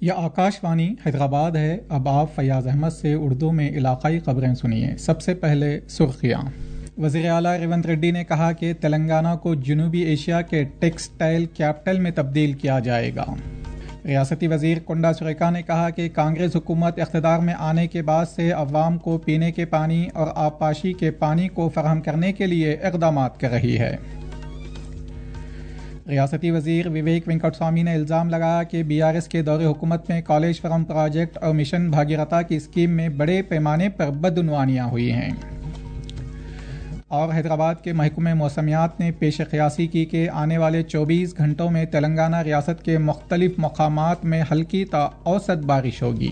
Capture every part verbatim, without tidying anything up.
یہ آکاشوانی حیدرآباد ہے۔ اب آپ فیاض احمد سے اردو میں علاقائی خبریں سنیے۔ سب سے پہلے سرخیاں۔ وزیر اعلیٰ ریونت ریڈی نے کہا کہ تلنگانہ کو جنوبی ایشیا کے ٹیکسٹائل کیپٹل میں تبدیل کیا جائے گا۔ ریاستی وزیر کنڈا سریکھا نے کہا کہ کانگریس حکومت اقتدار میں آنے کے بعد سے عوام کو پینے کے پانی اور آبپاشی کے پانی کو فراہم کرنے کے لیے اقدامات کر رہی ہے۔ ریاستی وزیر وویک وینکٹ سوامی نے الزام لگایا کہ بی آر ایس کے دور حکومت میں کالیشورم پروجیکٹ اور مشن بھاگیرتا کی اسکیم میں بڑے پیمانے پر بدعنوانیاں ہوئی ہیں۔ اور حیدرآباد کے محکمہ موسمیات نے پیش قیاسی کی کہ آنے والے چوبیس گھنٹوں میں تلنگانہ ریاست کے مختلف مقامات میں ہلکی تا اوسط بارش ہوگی۔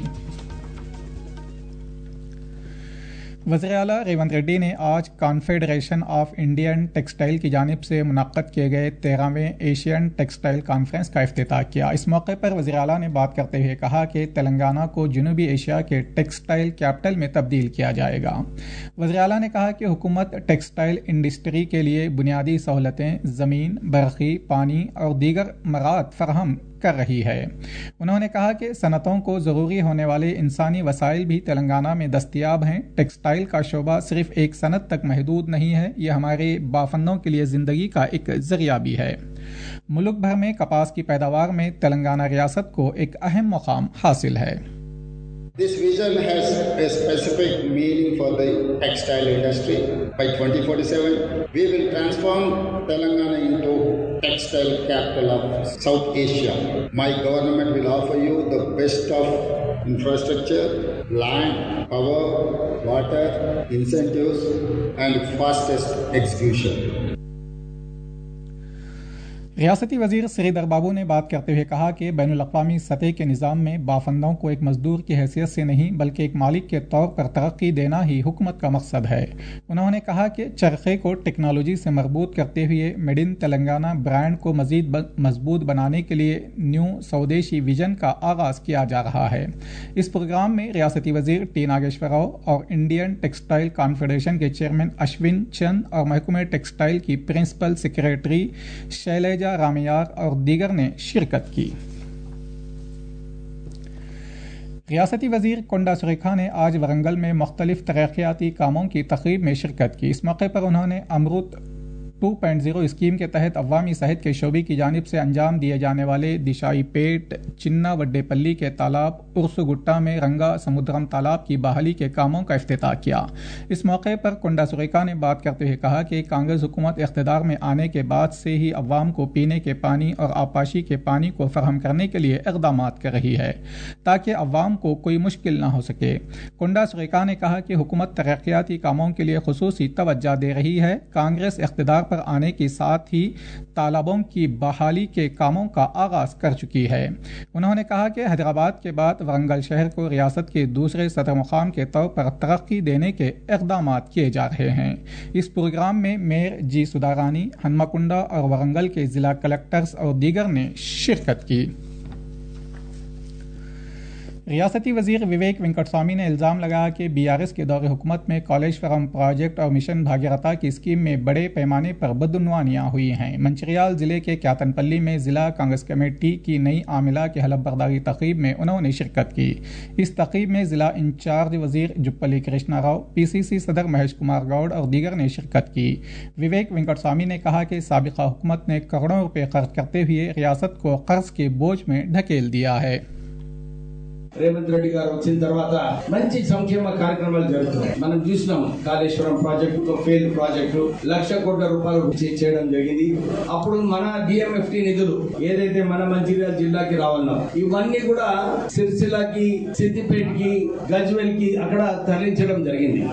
وزیر اعلیٰ ریونت ریڈی نے آج کانفیڈریشن آف انڈین ٹیکسٹائل کی جانب سے منعقد کیے گئے تیرہویں ایشین ٹیکسٹائل کانفرنس کا افتتاح کیا۔ اس موقع پر وزیر اعلیٰ نے بات کرتے ہوئے کہا کہ تلنگانہ کو جنوبی ایشیا کے ٹیکسٹائل کیپٹل میں تبدیل کیا جائے گا۔ وزیر اعلیٰ نے کہا کہ حکومت ٹیکسٹائل انڈسٹری کے لیے بنیادی سہولتیں، زمین، برقی، پانی اور دیگر مواد فراہم کر رہی ہے۔ انہوں نے کہا کہ صنعتوں کو ضروری ہونے والے انسانی وسائل بھی تلنگانہ میں دستیاب ہیں۔ ٹیکسٹائل کا شعبہ صرف ایک صنعت تک محدود نہیں ہے، یہ ہمارے بافندوں کے لیے زندگی کا ایک ذریعہ بھی ہے۔ ملک بھر میں کپاس کی پیداوار میں تلنگانہ ریاست کو ایک اہم مقام حاصل ہے۔ This vision has a specific meaning for the textile industry. By twenty forty-seven, we will transform Telangana into textile capital of South Asia. My government will offer you the best of infrastructure, land, power, water, incentives, and fastest execution. ریاستی وزیر سری دھر بابو نے بات کرتے ہوئے کہا کہ بین الاقوامی سطح کے نظام میں بافندوں کو ایک مزدور کی حیثیت سے نہیں بلکہ ایک مالک کے طور پر ترقی دینا ہی حکومت کا مقصد ہے۔ انہوں نے کہا کہ چرخے کو ٹیکنالوجی سے مربوط کرتے ہوئے میڈ ان تلنگانہ برانڈ کو مزید مضبوط بنانے کے لیے نیو سودیشی ویژن کا آغاز کیا جا رہا ہے۔ اس پروگرام میں ریاستی وزیر ٹی ناگیشور راؤ اور انڈین ٹیکسٹائل کانفیڈریشن کے چیئرمین اشون چند اور محکمہ ٹیکسٹائل کی پرنسپل سیکریٹری شیلیجا رامیار اور دیگر نے شرکت کی۔ ریاستی وزیر کنڈا سریکھا نے آج ورنگل میں مختلف ترقیاتی کاموں کی تقریب میں شرکت کی۔ اس موقع پر انہوں نے Amrut two point zero scheme کے تحت عوامی صحت کے شعبے کی جانب سے انجام دیے جانے والے دشائی پیٹ، چنا وڈے پلی کے تالاب، ارسو گٹا میں رنگا سمدرم تالاب کی بحالی کے کاموں کا افتتاح کیا۔ اس موقع پر کنڈا سریکھا نے بات کرتے ہوئے کہا کہ کانگریس حکومت اقتدار میں آنے کے بعد سے ہی عوام کو پینے کے پانی اور آبپاشی کے پانی کو فراہم کرنے کے لیے اقدامات کر رہی ہے تاکہ عوام کو کوئی مشکل نہ ہو سکے۔ کنڈا سریکھا نے کہا کہ حکومت ترقیاتی کاموں کے لیے خصوصی توجہ دے رہی ہے۔ کانگریس اقتدار پر آنے کے ساتھ ہی تالابوں کی بحالی کے کاموں کا آغاز کر چکی ہے۔ انہوں نے کہا کہ حیدرآباد کے بعد ورنگل شہر کو ریاست کے دوسرے صدر مقام کے طور پر ترقی دینے کے اقدامات کیے جا رہے ہیں۔ اس پروگرام میں میئر جی سدھا رانی، ہنمکنڈا اور ورنگل کے ضلع کلکٹرز اور دیگر نے شرکت کی۔ ریاستی وزیر وویک وینکٹ سوامی نے الزام لگایا کہ بی آر ایس کے دور حکومت میں کالیشورم پروجیکٹ اور مشن بھاگیرتا کی اسکیم میں بڑے پیمانے پر بدعنوانیاں ہوئی ہیں۔ منچریال ضلع کے کیاتن پلی میں ضلع کانگریس کمیٹی کی نئی عاملہ کے حلف برداری تقریب میں انہوں نے شرکت کی۔ اس تقریب میں ضلع انچارج وزیر جپلی کرشنا راؤ، پی سی سی صدر مہیش کمار گوڑ اور دیگر نے شرکت کی۔ وویک وینکٹ سوامی نے کہا کہ سابقہ حکومت نے کروڑوں روپے خرچ کرتے ہوئے ریاست کو قرض کے بوجھ میں ڈھکیل دیا ہے۔ రేవంత్ రెడ్డి గారు వచ్చిన తర్వాత మంచి సంక్షేమ కార్యక్రమాలు జరుగుతున్నాయి. మనం చూసినాం కాళేశ్వరం ప్రాజెక్టు ఫెయిల్ ప్రాజెక్టు లక్ష కోట్ల రూపాయలు చేయడం జరిగింది. అప్పుడు మన డిఎంఎఫ్టి నిధులు ఏదైతే మన మంచిర్యాల జిల్లాకి రావాలన్నా ఇవన్నీ కూడా సిరిసిల్లకి, సిద్దిపేటకి, గజ్వేల్ కి అక్కడ తరలించడం జరిగింది।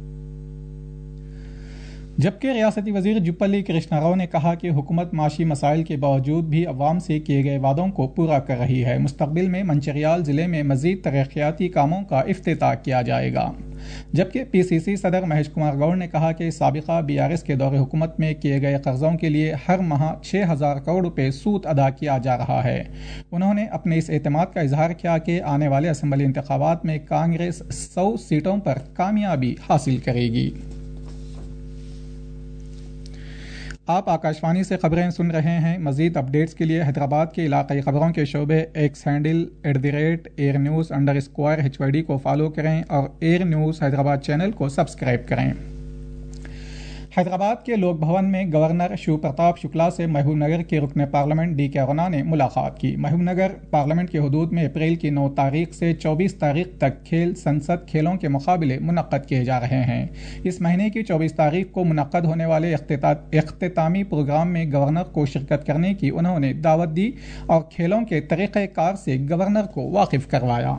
جبکہ ریاستی وزیر جپلی کرشنا راؤ نے کہا کہ حکومت معاشی مسائل کے باوجود بھی عوام سے کیے گئے وعدوں کو پورا کر رہی ہے۔ مستقبل میں منچریال ضلع میں مزید ترقیاتی کاموں کا افتتاح کیا جائے گا۔ جبکہ پی سی سی صدر مہیش کمار گوڑ نے کہا کہ سابقہ بی آر ایس کے دور حکومت میں کیے گئے قرضوں کے لیے ہر ماہ چھ ہزار کروڑ روپے سود ادا کیا جا رہا ہے۔ انہوں نے اپنے اس اعتماد کا اظہار کیا کہ آنے والے اسمبلی انتخابات میں کانگریس سو سیٹوں پر کامیابی حاصل کرے گی۔ آپ آکاشوانی سے خبریں سن رہے ہیں۔ مزید اپڈیٹس کے لیے حیدرآباد کے علاقائی خبروں کے شعبے X handle at the rate Air News underscore اسکوائر ایچ وائی ڈی کو فالو کریں اور ایئر نیوز حیدرآباد چینل کو سبسکرائب کریں۔ حیدرآباد کے لوک بھون میں گورنر شیو پرتاپ شکلا سے محبوب نگر کے رکن پارلیمنٹ ڈی کے رونا نے ملاقات کی۔ محبوب نگر پارلیمنٹ کے حدود میں اپریل کی نو تاریخ سے چوبیس تاریخ تک کھیل سنسد کھیلوں کے مقابلے منعقد کیے جا رہے ہیں۔ اس مہینے کی چوبیس تاریخ کو منعقد ہونے والے اختتامی پروگرام میں گورنر کو شرکت کرنے کی انہوں نے دعوت دی اور کھیلوں کے طریقہ کار سے گورنر کو واقف کروایا۔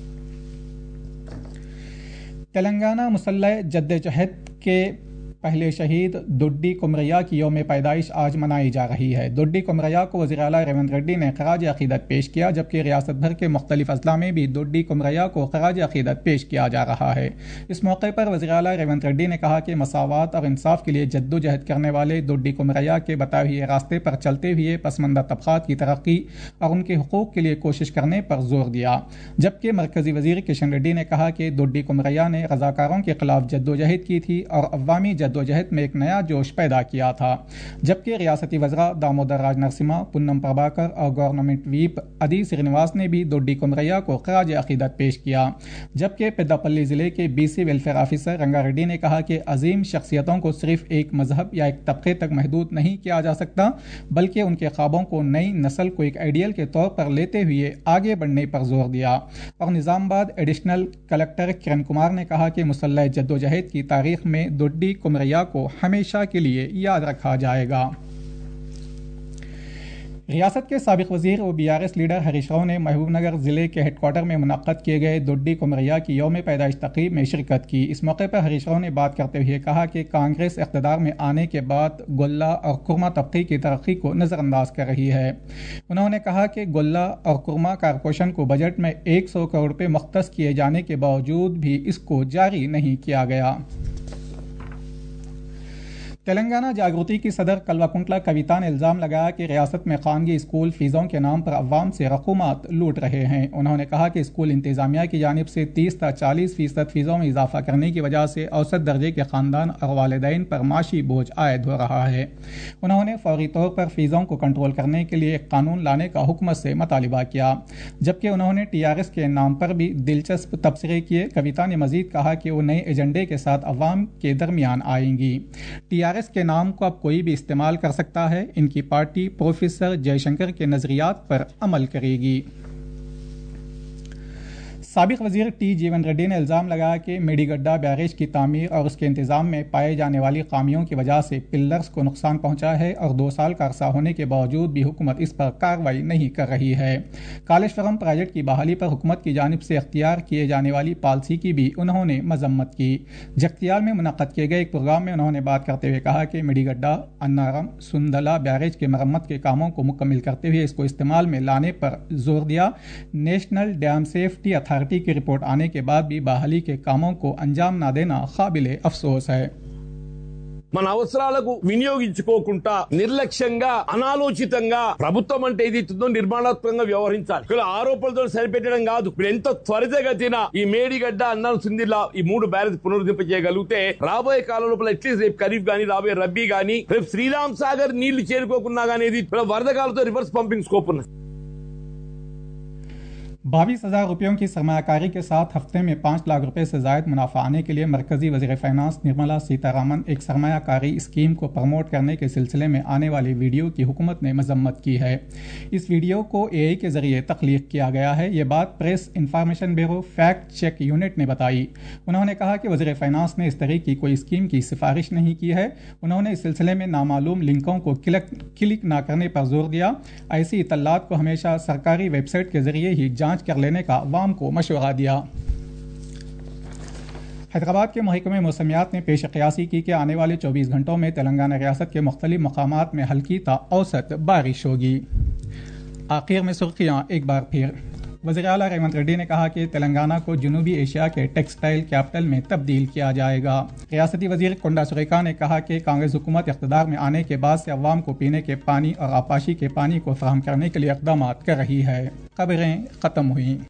تلنگانہ مسلح جدوجہد کے پہلے شہید دوڈی کمریا کی یوم پیدائش آج منائی جا رہی ہے۔ دوڈی کمریا کو وزیر اعلیٰ ریونت ریڈی نے خراج عقیدت پیش کیا، جبکہ ریاست بھر کے مختلف اضلاع میں بھی دوڈی کمریا کو خراج عقیدت پیش کیا جا رہا ہے۔ اس موقع پر وزیر اعلیٰ ریونت ریڈی نے کہا کہ مساوات اور انصاف کے لیے جدوجہد کرنے والے دوڈی کمریا کے بتائے ہوئے راستے پر چلتے ہوئے پسماندہ طبقات کی ترقی اور ان کے حقوق کے لیے کوشش کرنے پر زور دیا، جبکہ مرکزی وزیر کشن ریڈی نے کہا کہ دوڈی کمریا نے رضاکاروں کے خلاف جدوجہد کی تھی اور عوامی جدوجہد میں ایک نیا جوش پیدا کیا تھا، جبکہ ریاستی وزراء دامودر راج نرسمہا، پونم پربھاکر اور گورنمنٹ ویپ ادی سرینواس نے بھی دوڈی کمریا کو خراج عقیدت پیش کیا، جبکہ پیداپلی ضلع کے B C welfare officer Ranga Reddy نے کہا کہ عظیم شخصیتوں کو صرف ایک مذہب یا ایک طبقے تک محدود نہیں کیا جا سکتا، بلکہ ان کے خوابوں کو نئی نسل کو ایک آئیڈیل کے طور پر لیتے ہوئے آگے بڑھنے پر زور دیا۔ اور نظام آباد ایڈیشنل کلکٹر کرن کمار نے کہا کہ مسلح جدوجہد کی تاریخ میں دوڈی کمریا کو ہمیشہ کے لیے یاد رکھا جائے گا۔ ریاست کے سابق وزیر و B R S leader Harish Rao نے محبوب نگر ضلع کے ہیڈ کوارٹر میں منعقد کیے گئے دوڈی کمریا کی یوم پیدائش تقریب میں شرکت کی۔ اس موقع پر ہریش راؤ نے بات کرتے ہوئے کہا کہ کانگریس اقتدار میں آنے کے بعد گولہ اور کرما طبقے کی ترقی کو نظر انداز کر رہی ہے۔ انہوں نے کہا کہ گولہ اور کرما کارپوریشن کو بجٹ میں ایک سو کروڑ روپے مختص کیے جانے کے باوجود بھی اس کو جاری نہیں کیا گیا۔ تلنگانہ جاگرتی کی صدر کلوا کنٹلا کویتا نے الزام لگایا کہ ریاست میں خانگی اسکول فیسوں کے نام پر عوام سے رقومات لوٹ رہے ہیں۔ انہوں نے کہا کہ اسکول انتظامیہ کی جانب سے تیس تا چالیس فیصد فیسوں میں اضافہ کرنے کی وجہ سے اوسط درجے کے خاندان اور والدین پر معاشی بوجھ عائد ہو رہا ہے۔ انہوں نے فوری طور پر فیسوں کو کنٹرول کرنے کے لیے ایک قانون لانے کا حکومت سے مطالبہ کیا، جبکہ انہوں نے ٹی آر ایس کے نام پر بھی دلچسپ تبصرے کیے۔ کویتا نے مزید کہا کہ وہ نئے ایجنڈے کے ساتھ عوام کے درمیان آئیں گی۔ ٹی آر ایس کے نام کو اب کوئی بھی استعمال کر سکتا ہے۔ ان کی پارٹی پروفیسر جے شنکر کے نظریات پر عمل کرے گی۔ سابق وزیر ٹی جیون ریڈی نے الزام لگایا کہ میڈی گڈا بیریج کی تعمیر اور اس کے انتظام میں پائے جانے والی خامیوں کی وجہ سے پلرز کو نقصان پہنچا ہے اور دو سال کا عرصہ ہونے کے باوجود بھی حکومت اس پر کارروائی نہیں کر رہی ہے۔ کالیشورم پروجیکٹ کی بحالی پر حکومت کی جانب سے اختیار کیے جانے والی پالیسی کی بھی انہوں نے مذمت کی۔ جگتیال میں منعقد کیے گئے ایک پروگرام میں انہوں نے بات کرتے ہوئے کہا کہ میڈی گڈا انارم سندلا بیریج کے مرمت کے کاموں کو مکمل کرتے ہوئے اس کو استعمال میں لانے پر زور دیا۔ نیشنل ڈیم سیفٹی اتھارٹی کی رپورٹ آنے کے بعد بھی بحالی کے کاموں کو انجام نہ دینا قابل افسوس ہے۔ మన అవసరాలకు వినియోగించుకోకుండా నిర్లక్ష్యంగా అనాలోచితంగా ప్రభుత్వం అంటే ఏదైతుందో నిర్మాణాత్మకంగా వ్యవహరించాలి। ఇక్కడ ఆరోపణలతో సరిపెట్టడం కాదు, ఇప్పుడు ఎంతో త్వరితగతిన ఈ మేడిగడ్డ అన్నాను సుందిలా ఈ మూడు బ్యారేజ్ పునరుద్ధరింపజేయగలిగితే రాబోయే కాలం లోపల అట్లీస్ట్ రేపు ఖరీఫ్ గానీ రాబోయే రబ్బీ గానీ రేపు శ్రీరామ్ సాగర్ నీళ్లు చేరుకోకున్నా గానీ వరదకాలతో రివర్స్ పంపింగ్ స్కోప్ ఉన్నాయి। बाईस हजार रुपयों की सरमायाकारी के साथ हफ्ते में पाँच लाख रुपए से जायद मुनाफा आने के लिए मरकजी वज़ीर फाइनेंस निर्मला सीतारामन एक सरमायाकारी स्कीम को प्रमोट करने के सिलसिले में आने वाली वीडियो की हुकूमत ने मजम्मत की है। इस वीडियो को ए आई के जरिए तख्लीक किया गया है। ये बात press information bureau fact check unit ने बताई। उन्होंने कहा कि वज़ीर फाइनेंस ने इस तरह की कोई स्कीम की सिफारिश नहीं की है। उन्होंने इस सिलसिले में नामालूम लिंकों को क्लिक क्लिक न करने पर जोर दिया। ऐसी इत्तलात को हमेशा सरकारी वेबसाइट के जरिए ही जांच कर लेने का अवाम को मशवरा दिया। हैदराबाद के महकमे मौसमियात ने पेश क़यासी की कि आने वाले चौबीस घंटों में तेलंगाना रियासत के मुख्तलिफ मकामात में हल्की ता औसत बारिश होगी। आखिर में सुर्खियाँ एक बार फिर। वज़ीर आला रेवंत रेड्डी ने कहा कि तेलंगाना को जनूबी एशिया के टेक्सटाइल कैपिटल में तब्दील किया जाएगा। रियासती वज़ीर कोंडा सुरेखा ने कहा कि कांग्रेस हुकूमत इक़्तिदार में आने के बाद से अवाम को पीने के पानी और आपाशी के पानी को फराहम करने के लिए इक़दाम कर रही है। खबरें ख़त्म हुई।